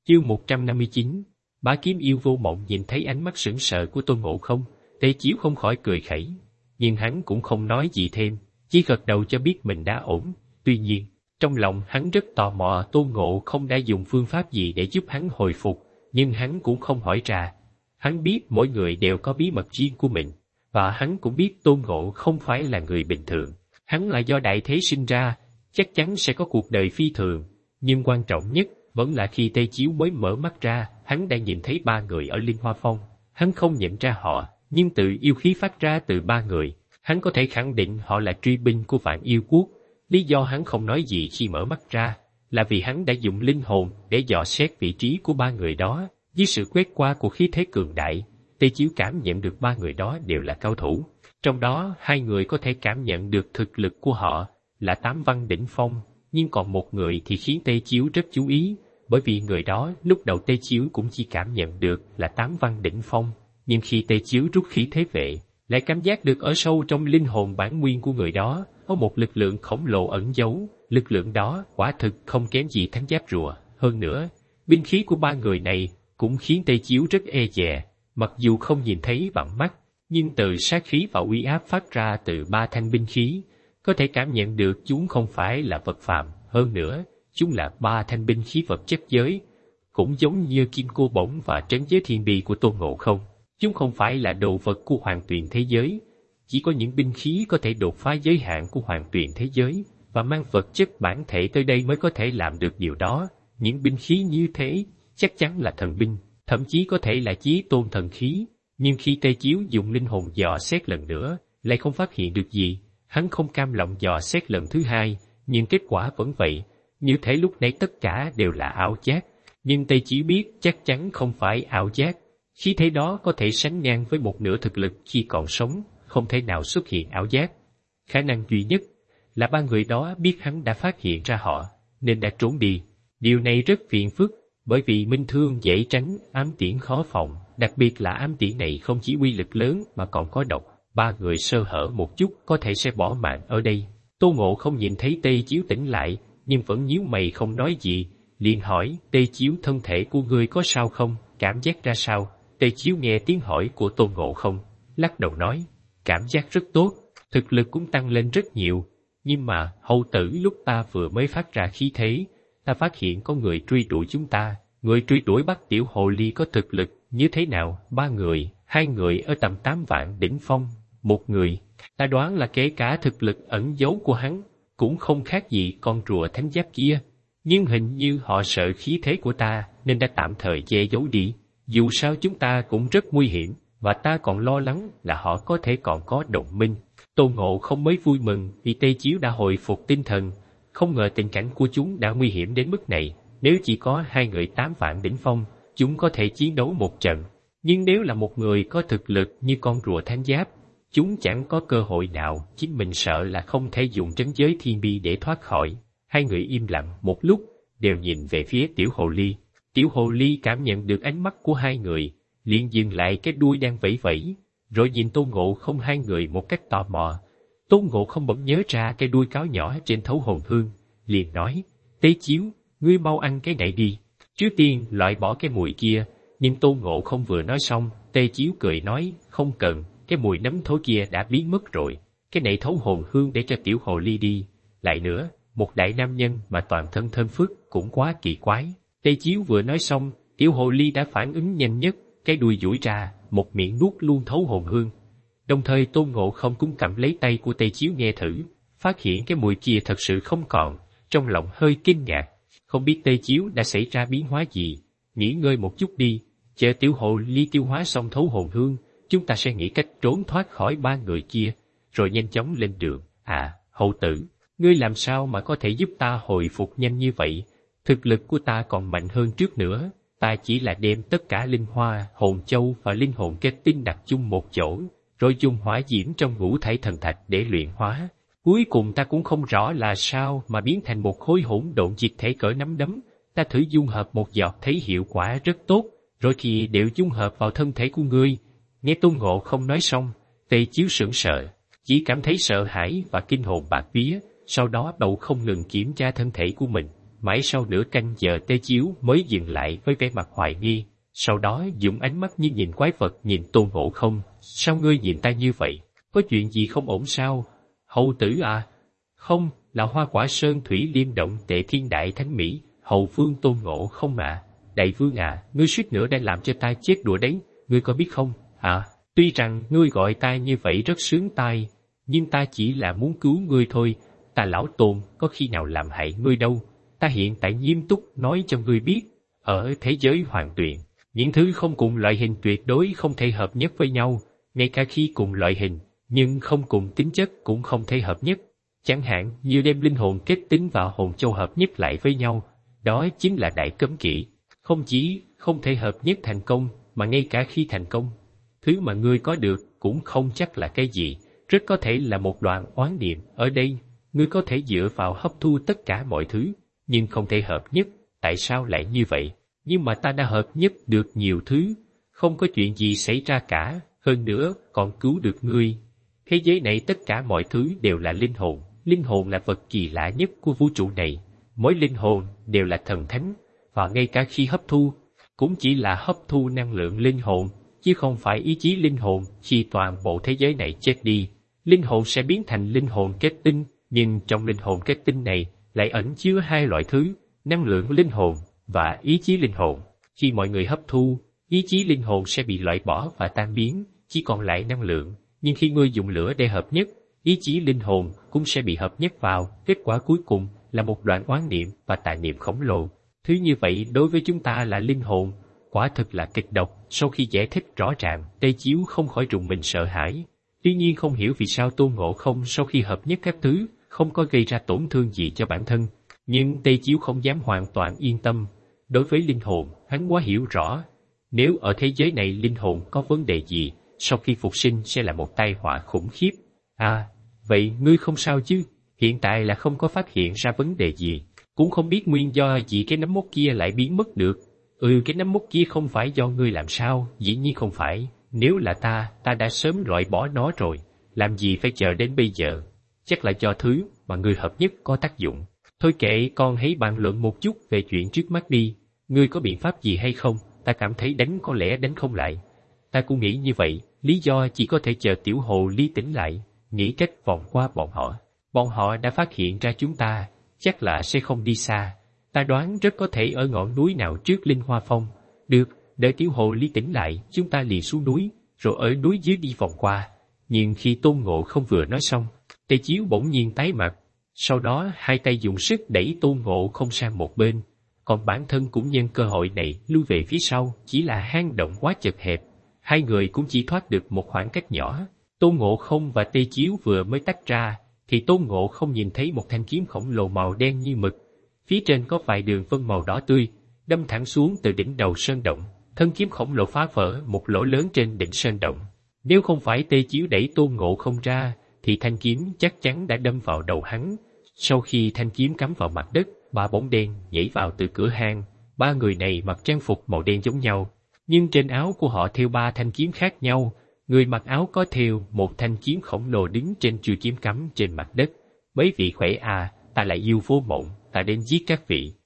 Chương 159. Bá Kiếm Yêu Vô Mộng nhìn thấy ánh mắt sững sờ của Tôn Ngộ Không, Tề Chiếu không khỏi cười khẩy, nhưng hắn cũng không nói gì thêm, chỉ gật đầu cho biết mình đã ổn. Tuy nhiên, trong lòng hắn rất tò mò Tôn Ngộ Không đã dùng phương pháp gì để giúp hắn hồi phục, nhưng hắn cũng không hỏi ra. Hắn biết mỗi người đều có bí mật riêng của mình, và hắn cũng biết Tôn Ngộ không phải là người bình thường. Hắn là do đại thế sinh ra, chắc chắn sẽ có cuộc đời phi thường, nhưng quan trọng nhất vẫn là khi Tây Chiếu mới mở mắt ra, hắn đã nhìn thấy ba người ở Linh Hoa Phong. Hắn không nhận ra họ, nhưng từ yêu khí phát ra từ ba người, hắn có thể khẳng định họ là truy binh của Vạn Yêu Quốc. Lý do hắn không nói gì khi mở mắt ra, là vì hắn đã dùng linh hồn để dò xét vị trí của ba người đó. Dưới sự quét qua của khí thế cường đại, Tây Chiếu cảm nhận được ba người đó đều là cao thủ. Trong đó, hai người có thể cảm nhận được thực lực của họ là Tám Văn đỉnh phong, nhưng còn một người thì khiến Tây Chiếu rất chú ý, bởi vì người đó lúc đầu Tây Chiếu cũng chỉ cảm nhận được là Tám Văn đỉnh phong, nhưng khi Tây Chiếu rút khí thế vệ, lại cảm giác được ở sâu trong linh hồn bản nguyên của người đó có một lực lượng khổng lồ ẩn giấu. Lực lượng đó quả thực không kém gì thánh giáp rùa. Hơn nữa, binh khí của ba người này cũng khiến Tây Chiếu rất e dè, mặc dù không nhìn thấy bằng mắt, nhưng từ sát khí và uy áp phát ra từ ba thanh binh khí, có thể cảm nhận được chúng không phải là vật phàm. Hơn nữa, chúng là ba thanh binh khí vật chất giới, cũng giống như kim cô bổng và trấn giới thiên bi của Tôn Ngộ Không. Chúng không phải là đồ vật của Hoàng Tuyền thế giới, chỉ có những binh khí có thể đột phá giới hạn của Hoàng Tuyền thế giới, và mang vật chất bản thể tới đây mới có thể làm được điều đó. Những binh khí như thế chắc chắn là thần binh, thậm chí có thể là chí tôn thần khí. Nhưng khi Tây Chiếu dùng linh hồn dò xét lần nữa, lại không phát hiện được gì. Hắn không cam lòng dò xét lần thứ hai, nhưng kết quả vẫn vậy, như thể lúc nãy tất cả đều là ảo giác. Nhưng Tây Chiếu biết chắc chắn không phải ảo giác. Khí thế đó có thể sánh ngang với một nửa thực lực khi còn sống, không thể nào xuất hiện ảo giác. Khả năng duy nhất là ba người đó biết hắn đã phát hiện ra họ, nên đã trốn đi. Điều này rất phiền phức, bởi vì minh thương dễ tránh, ám tiễn khó phòng, đặc biệt là ám tiễn này không chỉ uy lực lớn mà còn có độc. Ba người sơ hở một chút có thể sẽ bỏ mạng ở đây. Tô Ngộ không nhìn thấy Tây Chiếu tỉnh lại, nhưng vẫn nhíu mày không nói gì, liền hỏi: Tây Chiếu, thân thể của ngươi có sao không, cảm giác ra sao? Tây Chiếu nghe tiếng hỏi của Tôn Ngộ không, lắc đầu nói: cảm giác rất tốt, thực lực cũng tăng lên rất nhiều. Nhưng mà, hầu tử, lúc ta vừa mới phát ra khí thế, ta phát hiện có người truy đuổi chúng ta. Người truy đuổi bắt tiểu hồ ly có thực lực như thế nào? Ba người, hai người ở tầm 8 vạn đỉnh phong, một người, ta đoán là kể cả thực lực ẩn giấu của hắn, cũng không khác gì con rùa thánh giáp kia. Nhưng hình như họ sợ khí thế của ta, nên đã tạm thời che giấu đi. Dù sao chúng ta cũng rất nguy hiểm, và ta còn lo lắng là họ có thể còn có đồng minh. Tôn Ngộ không mới vui mừng vì Tây Chiếu đã hồi phục tinh thần, không ngờ tình cảnh của chúng đã nguy hiểm đến mức này. Nếu chỉ có hai người 8 vạn đỉnh phong, chúng có thể chiến đấu một trận. Nhưng nếu là một người có thực lực như con rùa thánh giáp, chúng chẳng có cơ hội nào. Chính mình sợ là không thể dùng trấn giới thiên bi để thoát khỏi. Hai người im lặng một lúc, đều nhìn về phía tiểu hồ ly. Tiểu hồ ly cảm nhận được ánh mắt của hai người, liền dừng lại cái đuôi đang vẫy vẫy, rồi nhìn Tôn Ngộ không hai người một cách tò mò. Tôn Ngộ không bỗng nhớ ra cái đuôi cáo nhỏ trên thấu hồn hương, liền nói: Tây Chiếu, ngươi mau ăn cái này đi, trước tiên loại bỏ cái mùi kia. Nhưng Tôn Ngộ không vừa nói xong, Tây Chiếu cười nói: không cần, cái mùi nấm thối kia đã biến mất rồi, cái này thấu hồn hương để cho tiểu hồ ly đi. Lại nữa, một đại nam nhân mà toàn thân thơm phức cũng quá kỳ quái. Tây Chiếu vừa nói xong, tiểu hồ ly đã phản ứng nhanh nhất, cái đuôi duỗi ra, một miệng nuốt luôn thấu hồn hương. Đồng thời Tôn Ngộ không cũng cầm lấy tay của Tây Chiếu nghe thử, phát hiện cái mùi kia thật sự không còn, trong lòng hơi kinh ngạc, không biết Tây Chiếu đã xảy ra biến hóa gì. Nghỉ ngơi một chút đi, chờ tiểu hồ ly tiêu hóa xong thấu hồn hương, chúng ta sẽ nghĩ cách trốn thoát khỏi ba người kia, rồi nhanh chóng lên đường. À, hầu tử, ngươi làm sao mà có thể giúp ta hồi phục nhanh như vậy? Thực lực của ta còn mạnh hơn trước nữa. Ta chỉ là đem tất cả linh hoa, hồn châu và linh hồn kết tinh đặt chung một chỗ, rồi dùng hỏa diễm trong ngũ thải thần thạch để luyện hóa. Cuối cùng ta cũng không rõ là sao mà biến thành một khối hỗn độn diệt thể cỡ nắm đấm. Ta thử dung hợp một giọt thấy hiệu quả rất tốt, rồi thì đều dung hợp vào thân thể của ngươi. Nghe Tôn Ngộ không nói xong, Tây Chiếu sững sờ, chỉ cảm thấy sợ hãi và kinh hồn bạt vía, sau đó đầu không ngừng kiểm tra thân thể của mình. Mãi sau nửa canh giờ Tê Chiếu mới dừng lại với vẻ mặt hoài nghi, sau đó dùng ánh mắt như nhìn quái vật nhìn Tôn Ngộ Không. Sao ngươi nhìn ta như vậy? Có chuyện gì không ổn sao? Hầu tử à? Không, là Hoa Quả Sơn Thủy Liêm Động Tệ Thiên Đại Thánh Mỹ, hầu vương Tôn Ngộ Không ạ. Đại vương à, ngươi suýt nữa đã làm cho ta chết đùa đấy, ngươi có biết không? À, tuy rằng ngươi gọi ta như vậy rất sướng tai, nhưng ta chỉ là muốn cứu ngươi thôi. Ta lão Tôn có khi nào làm hại ngươi đâu. Ta hiện tại nghiêm túc nói cho ngươi biết, ở thế giới hoàn tuyển, những thứ không cùng loại hình tuyệt đối không thể hợp nhất với nhau, ngay cả khi cùng loại hình, nhưng không cùng tính chất cũng không thể hợp nhất. Chẳng hạn như đem linh hồn kết tinh và hồn châu hợp nhất lại với nhau, đó chính là đại cấm kỵ. Không chỉ không thể hợp nhất thành công, mà ngay cả khi thành công, thứ mà ngươi có được cũng không chắc là cái gì, rất có thể là một đoạn oán niệm. Ở đây, ngươi có thể dựa vào hấp thu tất cả mọi thứ, nhưng không thể hợp nhất. Tại sao lại như vậy? Nhưng mà ta đã hợp nhất được nhiều thứ, không có chuyện gì xảy ra cả, hơn nữa còn cứu được ngươi. Thế giới này tất cả mọi thứ đều là linh hồn là vật kỳ lạ nhất của vũ trụ này, mỗi linh hồn đều là thần thánh, và ngay cả khi hấp thu, cũng chỉ là hấp thu năng lượng linh hồn, chứ không phải ý chí linh hồn. Khi toàn bộ thế giới này chết đi, linh hồn sẽ biến thành linh hồn kết tinh, nhưng trong linh hồn kết tinh này lại ẩn chứa hai loại thứ, năng lượng linh hồn và ý chí linh hồn. Khi mọi người hấp thu, ý chí linh hồn sẽ bị loại bỏ và tan biến, chỉ còn lại năng lượng. Nhưng khi ngươi dùng lửa để hợp nhất, ý chí linh hồn cũng sẽ bị hợp nhất vào, kết quả cuối cùng là một đoạn oán niệm và tà niệm khổng lồ. Thứ như vậy đối với chúng ta là linh hồn, quả thực là kịch độc. Sau khi giải thích rõ ràng, Tây Chiếu không khỏi rùng mình sợ hãi. Tuy nhiên không hiểu vì sao Tôn Ngộ Không sau khi hợp nhất các thứ, không có gây ra tổn thương gì cho bản thân. Nhưng Tây Chiếu không dám hoàn toàn yên tâm. Đối với linh hồn, hắn quá hiểu rõ. Nếu ở thế giới này linh hồn có vấn đề gì, sau khi phục sinh sẽ là một tai họa khủng khiếp. À, vậy ngươi không sao chứ? Hiện tại là không có phát hiện ra vấn đề gì, cũng không biết nguyên do gì cái nấm mốc kia lại biến mất được. Cái nấm mốc kia không phải do ngươi làm sao? Dĩ nhiên không phải. Nếu là ta đã sớm loại bỏ nó rồi. Làm gì phải chờ đến bây giờ? Chắc là do thứ mà ngươi hợp nhất có tác dụng. Thôi kệ, con hãy bàn luận một chút về chuyện trước mắt đi. Ngươi có biện pháp gì hay không? Ta cảm thấy đánh có lẽ đánh không lại. Ta cũng nghĩ như vậy, lý do chỉ có thể chờ tiểu hồ ly tỉnh lại, nghĩ cách vòng qua bọn họ. Bọn họ đã phát hiện ra chúng ta, chắc là sẽ không đi xa. Ta đoán rất có thể ở ngọn núi nào trước Linh Hoa Phong. Được, đợi tiểu hồ ly tỉnh lại, chúng ta liền xuống núi, rồi ở núi dưới đi vòng qua. Nhưng khi Tôn Ngộ Không vừa nói xong, Tây Chiếu bỗng nhiên tái mặt. Sau đó hai tay dùng sức đẩy Tôn Ngộ Không sang một bên, còn bản thân cũng nhân cơ hội này lui về phía sau. Chỉ là hang động quá chật hẹp, hai người cũng chỉ thoát được một khoảng cách nhỏ. Tôn Ngộ Không và Tây Chiếu vừa mới tách ra, thì Tôn Ngộ Không nhìn thấy một thanh kiếm khổng lồ màu đen như mực. Phía trên có vài đường vân màu đỏ tươi, đâm thẳng xuống từ đỉnh đầu sơn động. Thân kiếm khổng lồ phá vỡ một lỗ lớn trên đỉnh sơn động. Nếu không phải Tây Chiếu đẩy Tôn Ngộ Không ra, thì thanh kiếm chắc chắn đã đâm vào đầu hắn. Sau khi thanh kiếm cắm vào mặt đất, ba bóng đen nhảy vào từ cửa hang. Ba người này mặc trang phục màu đen giống nhau, nhưng trên áo của họ thêu ba thanh kiếm khác nhau. Người mặc áo có thêu một thanh kiếm khổng lồ đứng trên chuôi kiếm cắm trên mặt đất. Mấy vị khỏe à, ta lại yêu vô mộng, ta đến giết các vị.